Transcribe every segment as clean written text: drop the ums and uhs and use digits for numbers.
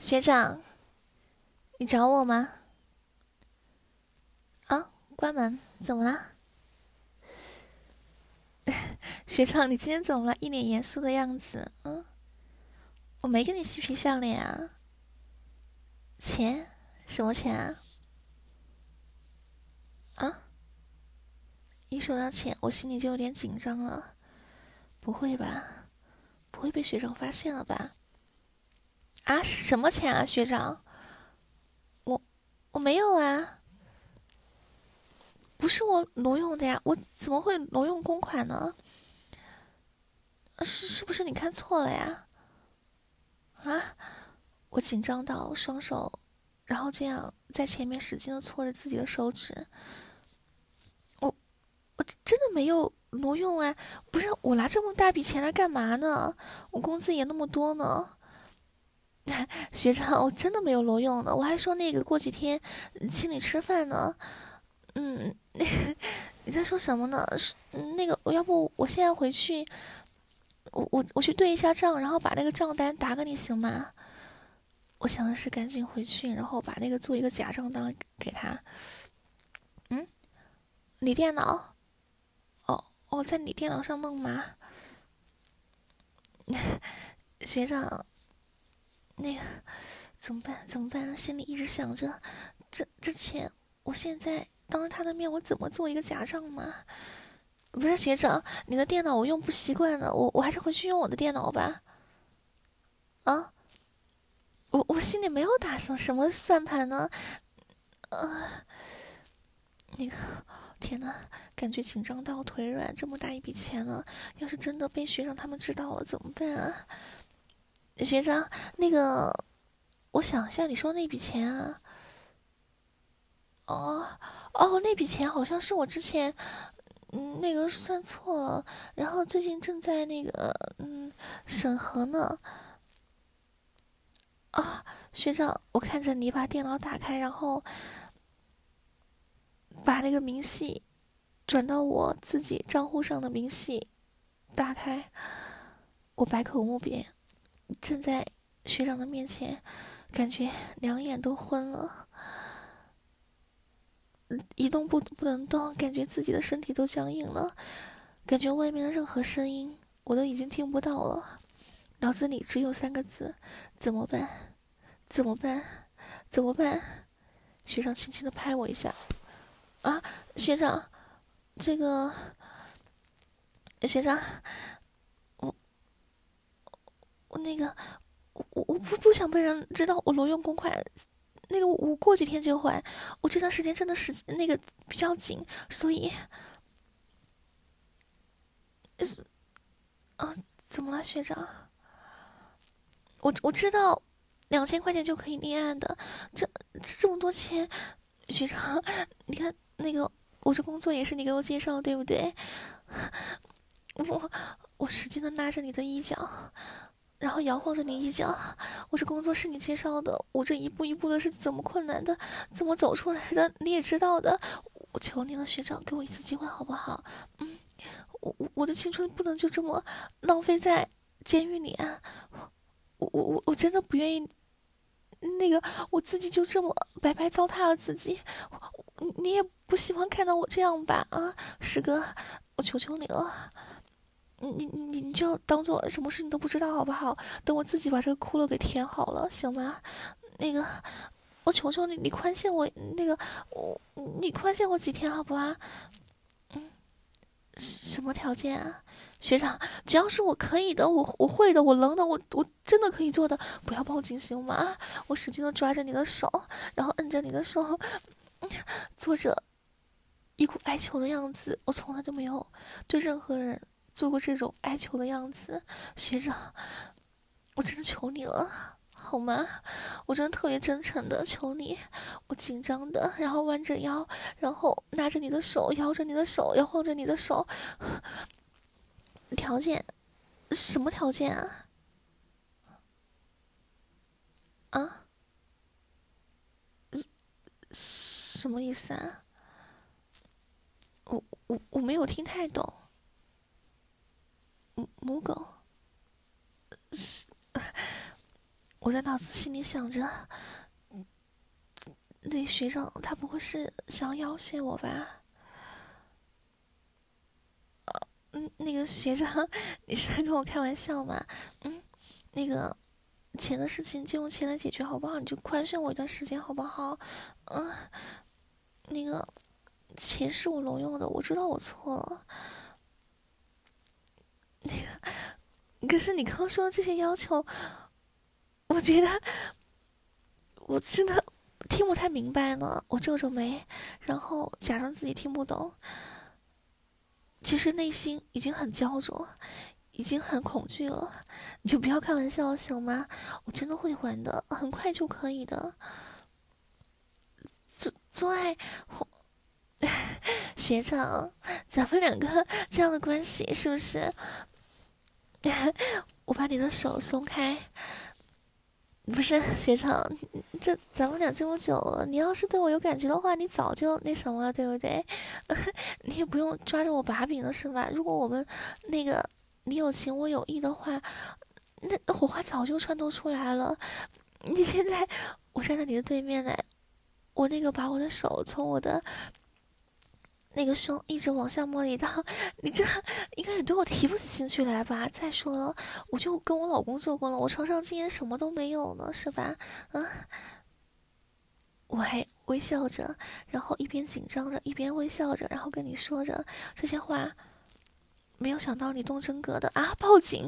学长，你找我吗？啊，关门，怎么了？学长，你今天怎么了？一脸严肃的样子。我没跟你嬉皮笑脸啊。钱？什么钱啊？啊，一说到钱，我心里就有点紧张了。不会吧？不会被学长发现了吧？啊，是什么钱啊，学长？我没有啊，不是我挪用的呀，我怎么会挪用公款呢？是不是你看错了呀？啊，我紧张到双手，然后这样在前面使劲的搓着自己的手指。我真的没有挪用啊！不是我拿这么大笔钱来干嘛呢？我工资也那么多呢。学长，我真的没有挪用的，我还说那个过几天请你吃饭呢。你在说什么呢？那个，要不我现在回去，我去对一下账，然后把那个账单打给你行吗？我想的是赶紧回去，然后把那个做一个假账单给他。嗯，你电脑？哦，在你电脑上弄吗？学长，那个怎么办？怎么办？心里一直想着，这钱，我现在当着他的面，我怎么做一个假账嘛？不是学长，你的电脑我用不习惯呢，我还是回去用我的电脑吧。啊，我心里没有打算什么算盘呢。那个，天呐，感觉紧张到腿软，这么大一笔钱了，要是真的被学长他们知道了怎么办啊？学长，那个，我想一下，你说那笔钱啊？哦那笔钱好像是我之前那个算错了，然后最近正在那个审核呢。学长，我看着你把电脑打开，然后把那个明细转到我自己账户上的明细打开，我百口莫辩，站在学长的面前，感觉两眼都昏了，一动不能动，感觉自己的身体都僵硬了，感觉外面的任何声音我都已经听不到了，脑子里只有三个字：怎么办？怎么办？怎么办？学长轻轻的拍我一下。啊，学长，这个学长，我我那个我不想被人知道我挪用公款，那个我过几天就还，我这段时间真的是那个比较紧，所以是啊，怎么了，学长？我知道2000块钱就可以立案的，这么多钱，学长，你看那个我这工作也是你给我介绍的，对不对？我我使劲的拉着你的衣角，然后摇晃着你衣角。我这工作是你介绍的，我这一步一步的是怎么困难的，怎么走出来的，你也知道的。我求你了，学长，给我一次机会好不好？我的青春不能就这么浪费在监狱里啊！我真的不愿意，那个我自己就这么白白糟蹋了自己。你也不希望看到我这样吧？啊，师哥，我求求你了。你就当做什么事你都不知道好不好？等我自己把这个窟窿给填好了，行吗？那个，我求求你，你宽限我那个，你宽限我几天好不好？什么条件啊？学长，只要是我可以的，我会的，我能的，我真的可以做的，不要报警行吗？我使劲的抓着你的手，然后摁着你的手，做着一股哀求的样子。我从来都没有对任何人做过这种哀求的样子，学长，我真的求你了，好吗？我真的特别真诚的求你，我紧张的，然后弯着腰，然后拿着你的手，摇着你的手，摇晃着你的手。条件？什么条件啊？啊？什么意思啊？我没有听太懂。母狗？ 我在脑子心里想着，那学长他不会是想要挟我吧？那个学长，你是在跟我开玩笑吗？那个钱的事情就用钱来解决好不好？你就宽限我一段时间好不好？那个钱是我挪用的，我知道我错了。可是你刚刚说的这些要求，我觉得我真的听不太明白呢。我皱皱眉，然后假装自己听不懂。其实内心已经很焦灼，已经很恐惧了。你就不要开玩笑行吗？我真的会还的，很快就可以的。做爱，学长，咱们两个这样的关系是不是？我把你的手松开。不是学长，这咱们俩这么久了，你要是对我有感觉的话，你早就那什么了，对不对？你也不用抓着我把柄了，是吧？如果我们那个你有情我有意的话，那火花早就穿透出来了。你现在我站在你的对面呢，我那个把我的手从我的那个胸一直往下摸了一道，你这应该也对我提不起兴趣来吧？再说了，我就跟我老公做过了，我床上经验什么都没有呢，是吧？我还微笑着，然后一边紧张着，一边微笑着，然后跟你说着这些话。没有想到你动真格的啊！报警！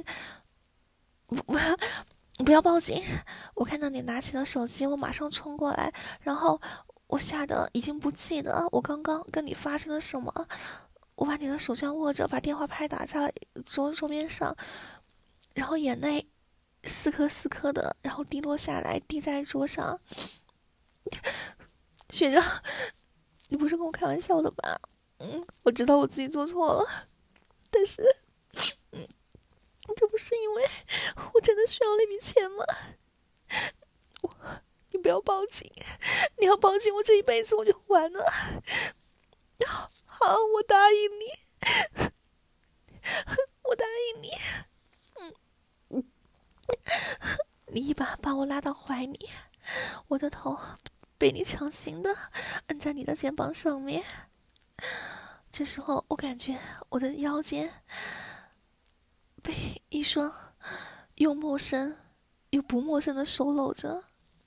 不要报警！我看到你拿起了手机，我马上冲过来，然后我吓得已经不记得我刚刚跟你发生了什么。我把你的手这样握着，把电话拍打在桌面上，然后眼泪四颗四颗的，然后滴落下来，滴在桌上。学长，你不是跟我开玩笑的吧？我知道我自己做错了，但是，这不是因为我真的需要那笔钱吗？你不要报警，你要报警，我这一辈子我就完了。好，我答应你，我答应你。你一把把我拉到怀里，我的头被你强行的按在你的肩膀上面。这时候我感觉我的腰间被一双又陌生又不陌生的手搂着，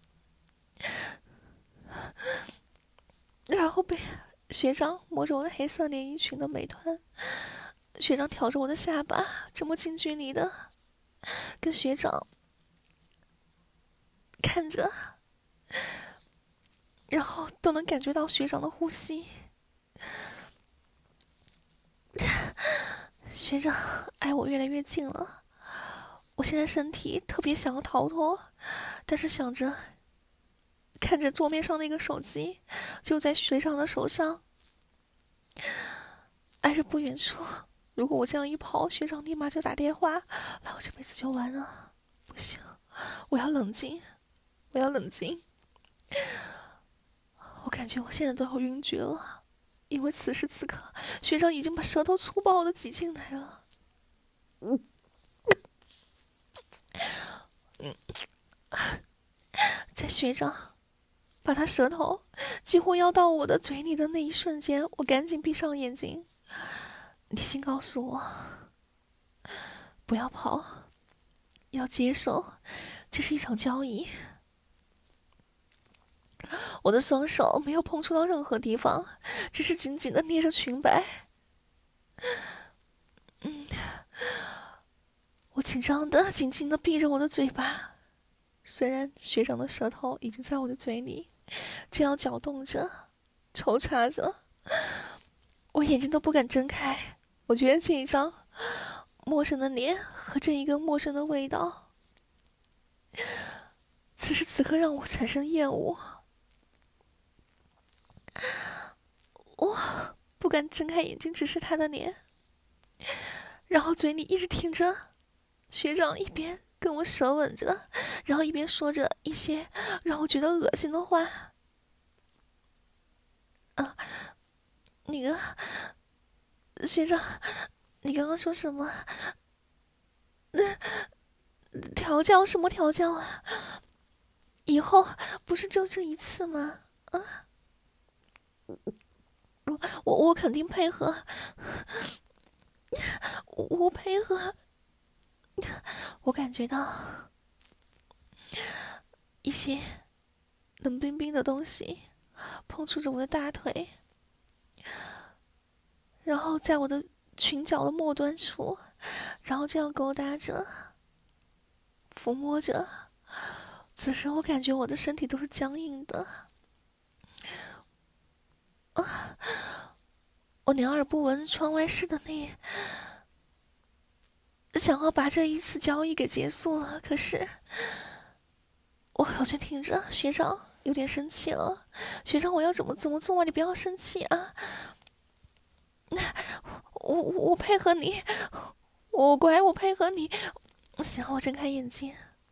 然后被学长摸着我的黑色连衣裙的美团，学长挑着我的下巴，这么近距离的跟学长看着，然后都能感觉到学长的呼吸。学长挨我越来越近了，我现在身体特别想要逃脱，但是想着看着桌面上那个手机就在学长的手上，挨着不远处。如果我这样一跑，学长立马就打电话，那我这辈子就完了。不行，我要冷静，我要冷静。我感觉我现在都要晕厥了，因为此时此刻学长已经把舌头粗暴的挤进来了。在学长把他舌头几乎要到我的嘴里的那一瞬间，我赶紧闭上眼睛，理性告诉我不要跑，要接受，这是一场交易。我的双手没有碰触到任何地方，只是紧紧的捏着裙摆。我紧张的紧紧的闭着我的嘴巴，虽然学长的舌头已经在我的嘴里这样搅动着抽插着，我眼睛都不敢睁开。我觉得这一张陌生的脸和这一个陌生的味道，此时此刻让我产生厌恶。我不敢睁开眼睛直视他的脸，然后嘴里一直听着学长一边跟我舌吻着，然后一边说着一些让我觉得恶心的话。那个学长，你刚刚说什么？ 调教什么调教啊？以后不是就这一次吗？啊，我肯定配合，我配合。我感觉到一些冷冰冰的东西碰触着我的大腿，然后在我的裙角的末端处，然后这样勾搭着，抚摸着。此时我感觉我的身体都是僵硬的，我两耳不闻窗外事的想要把这一次交易给结束了，可是我好像听着学长有点生气了。学长，我要怎么做啊？你不要生气啊！我配合你，我乖，我配合你。行，我睁开眼睛。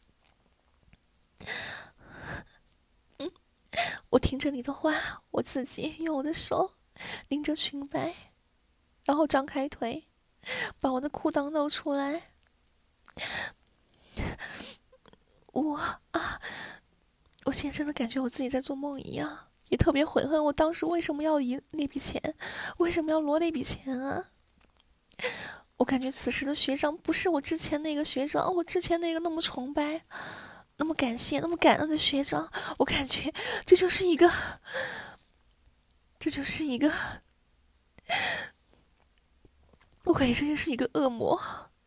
我听着你的话，我自己用我的手拎着裙摆，然后张开腿，把我的裤裆露出来。我现在真的感觉我自己在做梦一样，也特别悔恨我当时为什么要赢那笔钱，为什么要罗那笔钱啊！我感觉此时的学长不是我之前那个学长，我之前那个那么崇拜、那么感谢、那么感恩的学长，我感觉这就是一个，我感觉这就是一个恶魔，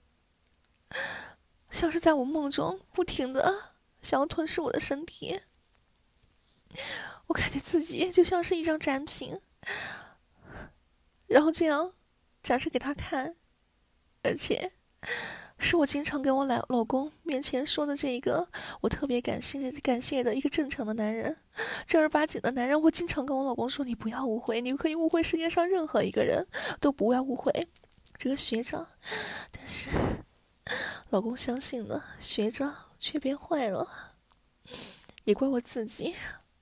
像是在我梦中不停的想要吞噬我的身体。我感觉自己就像是一张展品，然后这样展示给他看，而且是我经常跟我老公面前说的这一个我特别感谢的一个正常的男人，正儿八经的男人。我经常跟我老公说，你不要误会，你可以误会世界上任何一个人，都不要误会这个学长。但是老公相信了，学长却变坏了，也怪我自己。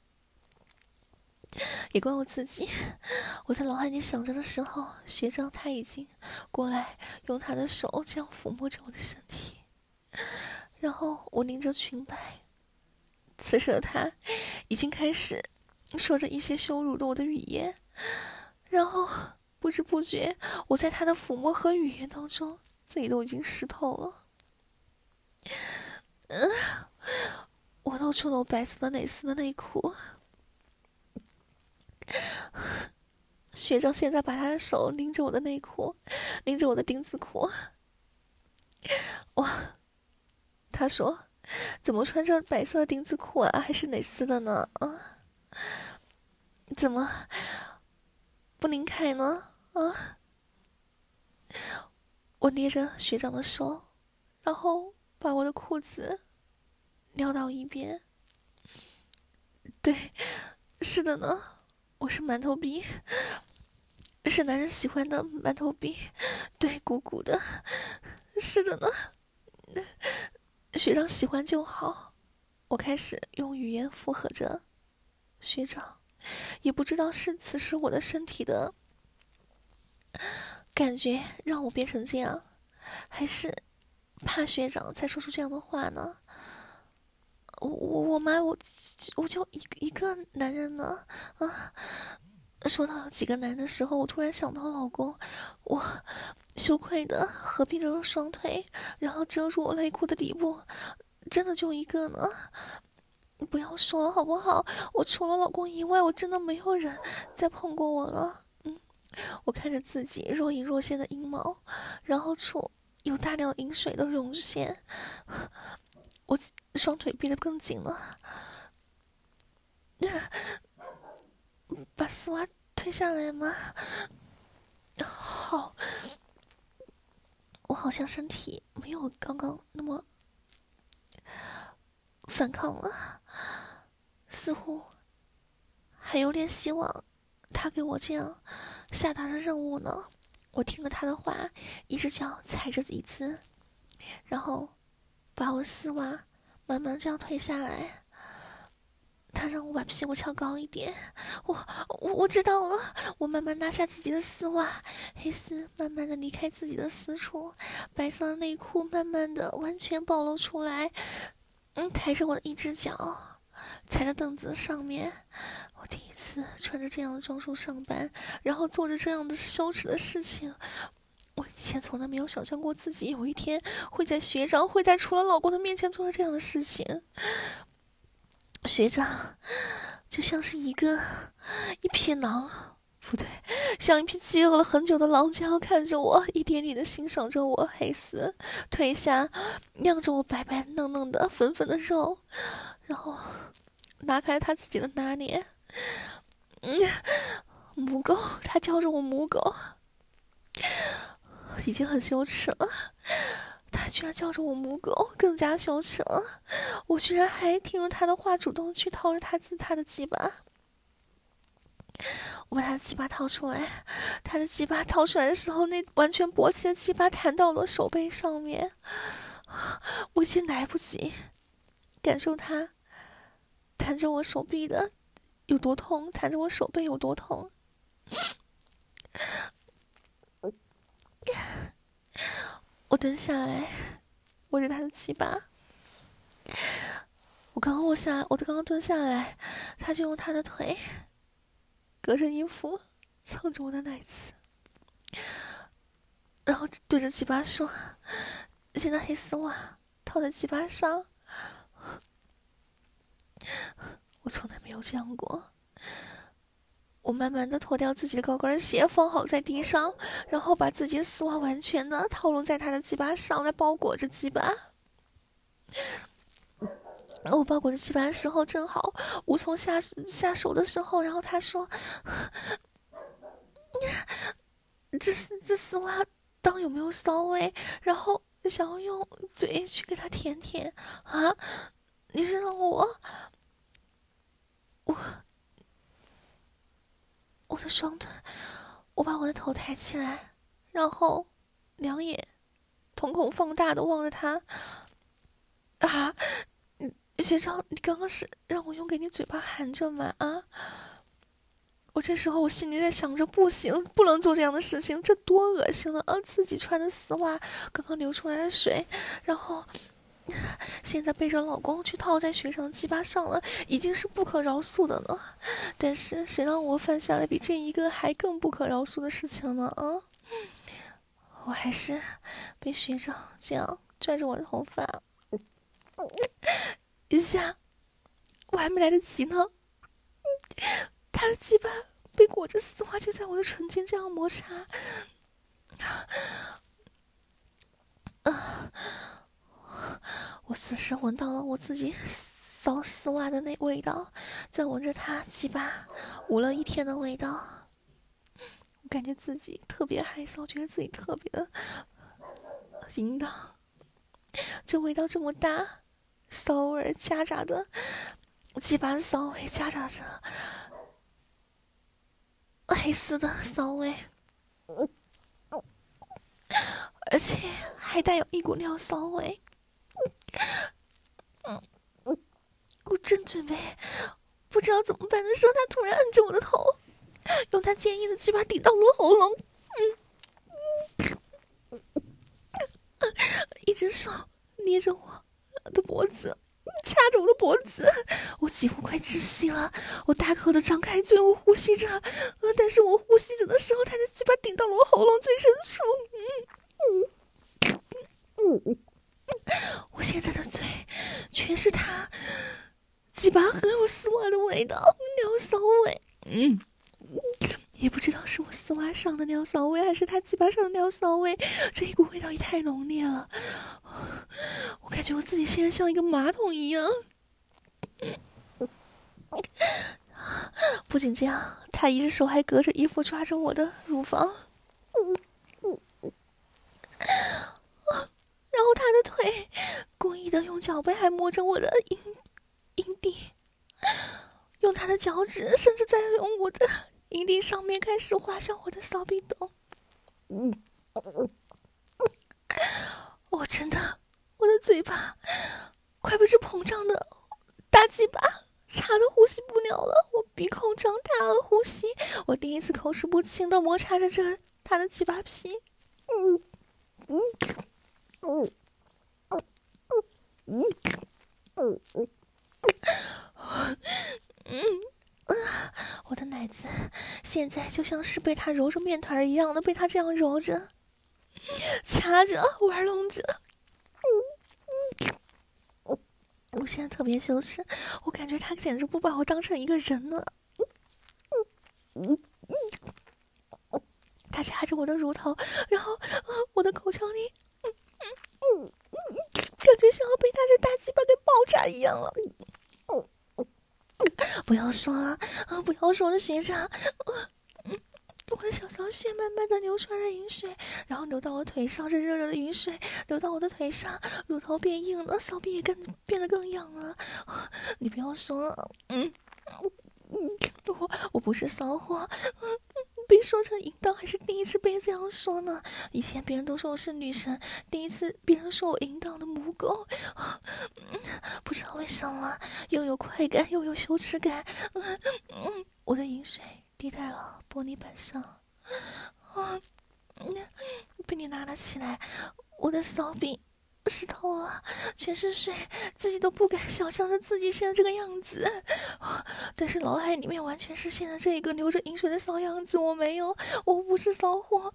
我在脑海里想着的时候，学长他已经过来用他的手这样抚摸着我的身体，然后我拎着裙摆。此时的他已经开始说着一些羞辱的我的语言，然后不知不觉我在他的抚摸和语言当中，自己都已经湿透了。我露出了我白色的蕾丝的内裤。学长现在把他的手拎着我的内裤，拎着我的丁字裤。哇，他说怎么穿着白色的丁字裤啊，还是蕾丝的呢？啊，怎么不拧开呢？啊，我捏着学长的手，然后把我的裤子撩到一边。对，是的呢，我是馒头逼，是男人喜欢的馒头逼，对，鼓鼓的，是的呢，学长喜欢就好。我开始用语言附和着学长，也不知道是此时我的身体的感觉让我变成这样，还是怕学长再说出这样的话呢？我妈，我就一个男人呢啊！说到几个男的时候，我突然想到老公，我羞愧的合并着双腿，然后遮住我内裤的底部，真的就一个呢。你不要说了好不好？我除了老公以外，我真的没有人再碰过我了。我看着自己若隐若现的阴毛，然后处有大量饮水的涌现，我双腿闭得更紧了。把丝袜退下来吗？好，我好像身体没有刚刚那么反抗了，似乎还有点希望他给我这样下达的任务呢。我听了他的话，一只脚踩着椅子，然后把我丝袜慢慢这样退下来。 他让我把屁股翘高一点，我知道了。我慢慢拿下自己的丝袜，黑丝慢慢的离开自己的私处，白色的内裤慢慢的完全暴露出来。抬着我的一只脚，踩在凳子上面。我第一次穿着这样的装束上班，然后做着这样的羞耻的事情。我以前从来没有想象过自己有一天会在学长会在除了老公的面前做这样的事情。学长就像是一匹狼，不对，像一匹饥饿了很久的狼，这样看着我，一点点的欣赏着我黑丝腿下酿着我白白嫩嫩的粉粉的肉，然后拿开他自己的拿捏。母狗，他叫着我母狗，已经很羞耻了，他居然叫着我母狗，更加羞耻了。我居然还听了他的话，主动去掏着他的鸡巴。我把他的鸡巴掏出来，他的鸡巴掏出来的时候，那完全勃起的鸡巴弹到了手背上面。我已经来不及感受他弹着我手臂的有多痛，弹着我手背有多痛。我蹲下来，握着他的鸡巴。我刚刚蹲下来，他就用他的腿隔着衣服蹭着我的奶子，然后对着鸡巴说：“现在黑丝袜套在鸡巴上。”我从来没有这样过。我慢慢的脱掉自己的高跟鞋，放好在地上，然后把自己的丝袜完全的套拢在他的鸡巴上，来包裹着鸡巴。我包裹着鸡巴的时候，正好无从下手的时候，然后他说：“这丝袜裆有没有骚味？”然后想要用嘴去给他舔舔啊！你是让我的双腿，我把我的头抬起来，然后两眼瞳孔放大的望着他。啊，学长，你刚刚是让我用给你嘴巴含着吗？啊！我这时候我心里在想着，不行，不能做这样的事情，这多恶心了啊！自己穿的丝袜，刚刚流出来的水，然后现在背着老公去套在学长鸡巴上了，已经是不可饶恕的了。但是谁让我犯下了比这一个还更不可饶恕的事情呢？啊！我还是被学长这样拽着我的头发，一下我还没来得及呢，他的鸡巴被裹着丝袜就在我的唇间这样摩擦。我此时闻到了我自己骚丝袜的那味道，在闻着他鸡巴捂了一天的味道。我感觉自己特别害臊，觉得自己特别的淫荡。这味道这么大，骚味夹杂的鸡巴的骚味夹杂着黑丝的骚味，而且还带有一股尿骚味。我正准备不知道怎么办的时候，他突然按着我的头，用他坚硬的鸡巴顶到了喉咙。一只手捏着我的脖子，掐着我的脖子，我几乎快窒息了。我大口的张开嘴，我呼吸着，但是我呼吸着的时候，他的鸡巴顶到了我喉咙最深处。我现在的嘴全是他鸡巴和我丝袜的味道，尿骚味。也不知道是我丝袜上的尿骚味，还是他鸡巴上的尿骚味，这一股味道也太浓烈了。我感觉我自己现在像一个马桶一样。不仅这样，他一只手还隔着衣服抓着我的乳房，然后他的腿故意的用脚背还摸着我的阴蒂，用他的脚趾，甚至在用我的阴蒂上面开始滑向我的骚逼洞。我真的，我的嘴巴快被这膨胀的大鸡巴差的呼吸不了了，我鼻孔张大了呼吸，我第一次口齿不清的摩擦着他的鸡巴皮。我的奶子现在就像是被他揉着面团一样的被他这样揉着、掐着、玩弄着。我现在特别羞耻，我感觉他简直不把我当成一个人了。他掐着我的乳头，然后我的口腔里感觉像要被他这大鸡巴给爆炸一样了。不要说了不要说了，学长。我的小骚穴慢慢的流出来的饮水，然后流到我腿上，这热热的饮水流到我的腿上，乳头变硬了，骚逼也变得更痒了。你不要说了，我不是骚货，被说成淫荡还是第一次被这样说呢。以前别人都说我是女神，第一次别人说我淫荡的母狗。不知道为什么又有快感又有羞耻感。我的饮水滴在了玻璃板上，被你拿了起来，我的骚逼湿透了，全是水，自己都不敢想象着自己现在这个样子。但是脑海里面完全是现在这一个流着饮水的骚样子，我没有，我不是骚货。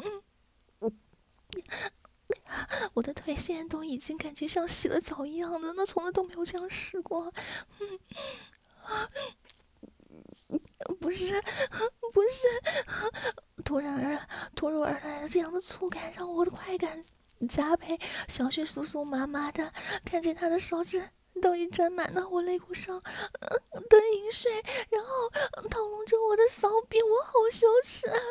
我的腿现在都已经感觉像洗了澡一样的，那从来都没有这样试过。不是，突如而来的这样的触感，让我的快感加倍，小穴酥酥麻麻的，看见他的手指都已沾满了我肋骨上的饮水，然后套拢着我的骚逼，我好羞耻啊！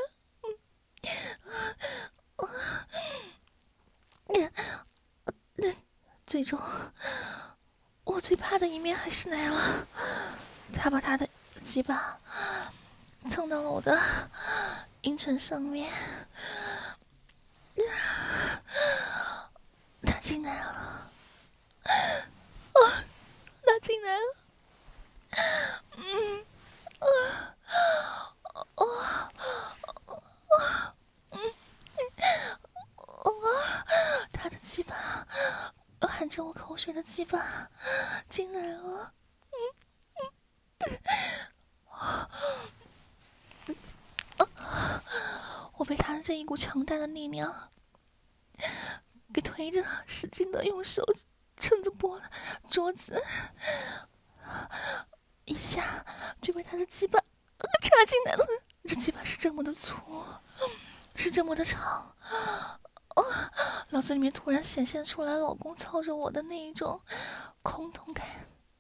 最终，我最怕的一面还是来了，他把他的鸡巴蹭到了我的阴唇上面，他进来了，他进来了，他的鸡巴含着我口水的鸡巴进来了。我被他的这一股强大的力量给推着，使劲的用手撑着桌子，一下就被他的鸡巴插进来了。这鸡巴是这么的粗，是这么的长。脑子里面突然显现出来老公操着我的那一种空洞感。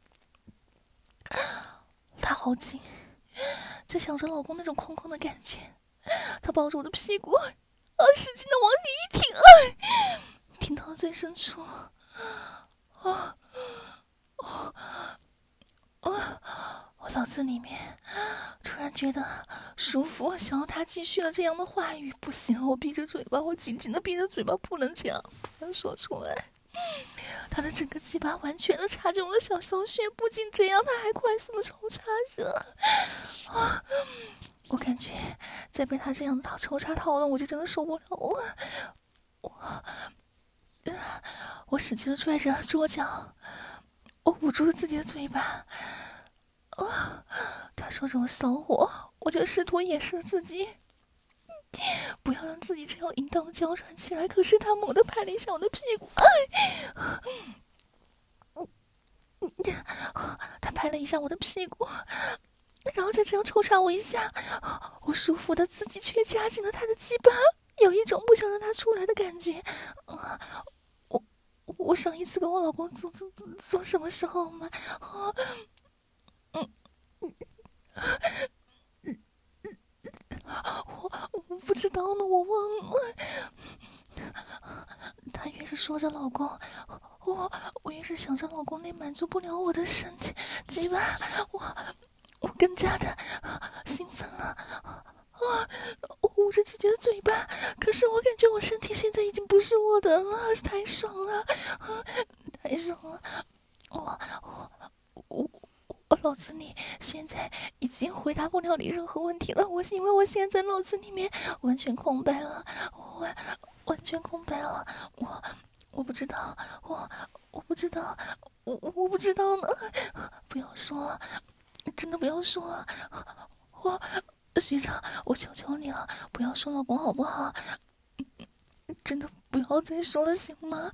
他好紧，在想着老公那种空空的感觉。他抱着我的屁股使劲的往里一挺，挺到了最深处。我脑子里面突然觉得舒服，想要他继续了这样的话语，不行，我闭着嘴巴，我紧紧的闭着嘴巴，不能讲，不能说出来。他的整个鸡巴完全的插进我的小骚穴，不仅这样，他还快速的抽插着。我感觉再被他这样的抽插套了，我就真的受不了了。我使劲的拽着桌角，我捂住了自己的嘴巴。他说着我骚货，我就试图掩饰自己，不要让自己这样淫荡的娇喘起来。可是他猛地拍了一下我的屁股，他拍了一下我的屁股，然后再这样抽插我一下，我舒服的自己却夹紧了他的鸡巴，有一种不想让他出来的感觉。我上一次跟我老公做什么时候吗？我不知道呢，我忘了。他越是说着老公，我越是想着老公那满足不了我的身体鸡巴，我更加的兴奋了。我捂着自己的嘴巴，可是我感觉我身体现在已经不是我的了，太爽了，太爽了！我脑子里现在已经回答不了你任何问题了，因为我现在脑子里面完全空白了，完全空白了，我不知道，我不知道，我不知道呢，不要说了，真的不要说了，学长，我求求你了，不要说老公好不好？真的不要再说了，行吗？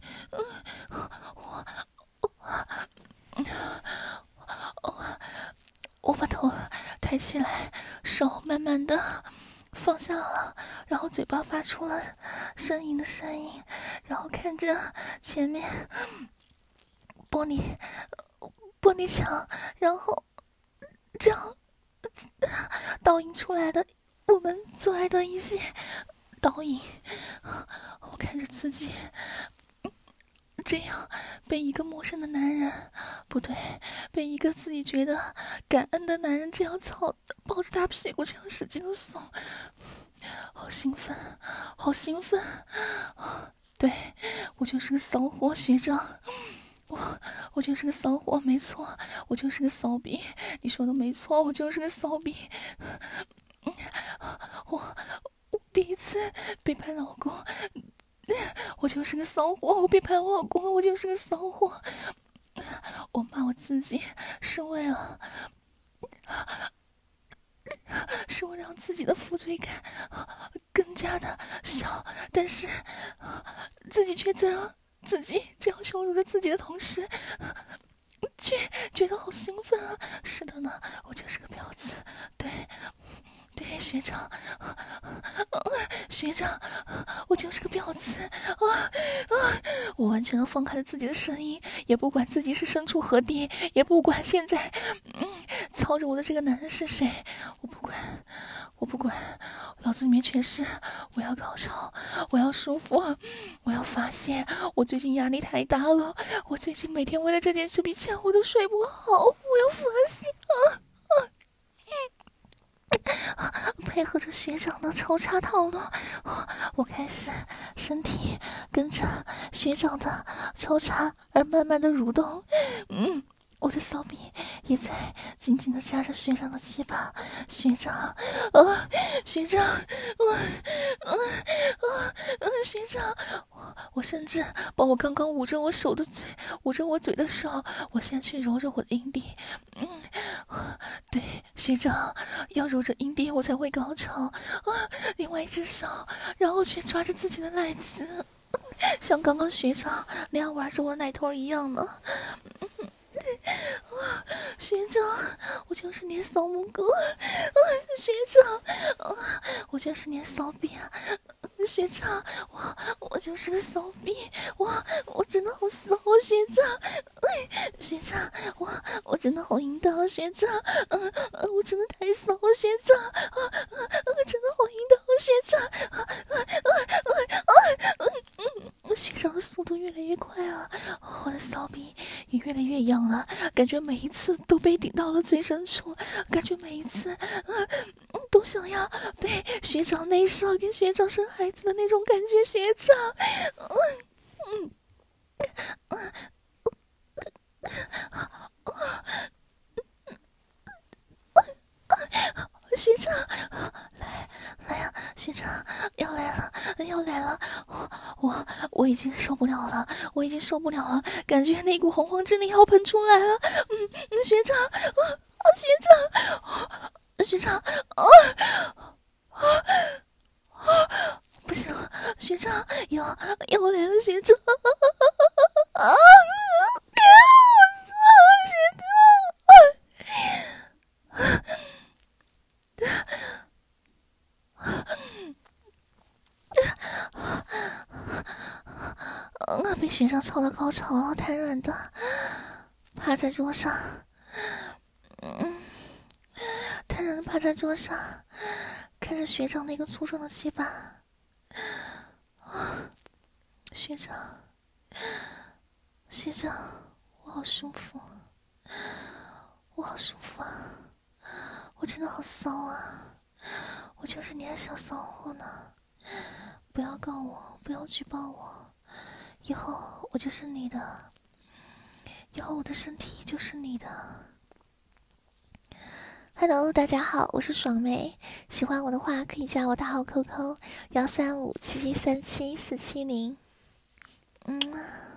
我把头抬起来，手慢慢的放下了，然后嘴巴发出了呻吟的声音，然后看着前面玻璃墙，然后这样倒映出来的我们做爱的一些倒影，我看着自己这样被一个陌生的男人，不对，被一个自己觉得感恩的男人这样抱着大屁股这样使劲的送，好兴奋，好兴奋！对，我就是个骚货，学长，我就是个骚货，没错，我就是个骚逼，你说的没错，我就是个骚逼。我第一次背叛老公，我就是个骚货，我背叛我老公了，我就是个骚货。我骂我自己是为了让自己的负罪感更加的小，但是自己却自己这样羞辱着自己的同时，却觉得好兴奋啊！是的呢，我就是个婊子，对，学长，学长，我就是个婊子我完全的放开了自己的声音，也不管自己是身处何地，也不管现在操着我的这个男人是谁，我不管，脑子里面全是我要高潮，我要舒服，我要发泄，我最近压力太大了，我最近每天为了这件事比钱我都睡不好，我要发泄配合着学长的抽插套路，我开始身体跟着学长的抽插而慢慢的蠕动，我的骚逼也在紧紧的夹着学长的鸡巴，学长，学长，学长，我甚至把我刚刚捂着我嘴的手，我现在去揉着我的阴蒂，对，学长要揉着阴蒂我才会高潮，另外一只手，然后却抓着自己的奶子，像刚刚学长那样玩着我奶头一样的。学长，我就是你骚母狗，学长，我就是你骚逼啊，学长，我就是个骚逼，我真的好骚，学长，学长，我真的好淫荡，学长，我真的太骚，学长，真的好淫荡，学长，学长的速度越来越快了，我的骚逼也越来越痒了，感觉每一次都被顶到了最深处，感觉每一次都想要被学长内射，跟学长生孩子的那种感觉，学长，学长，来呀，学长要来了，我已经受不了了，感觉那股洪荒之力要喷出来了，学长，学长，不行了，学长要来了，学长，被学长操到高潮了，瘫软的趴在桌上，瘫软的趴在桌上，看着学长那个粗壮的鸡巴，学长，我好舒服，啊！我真的好骚啊！我就是你的小骚货呢！不要告我，不要举报我，以后我就是你的，以后我的身体就是你的。 Hello，大家好，我是爽妹，喜欢我的话可以加我大号 QQ13577374770。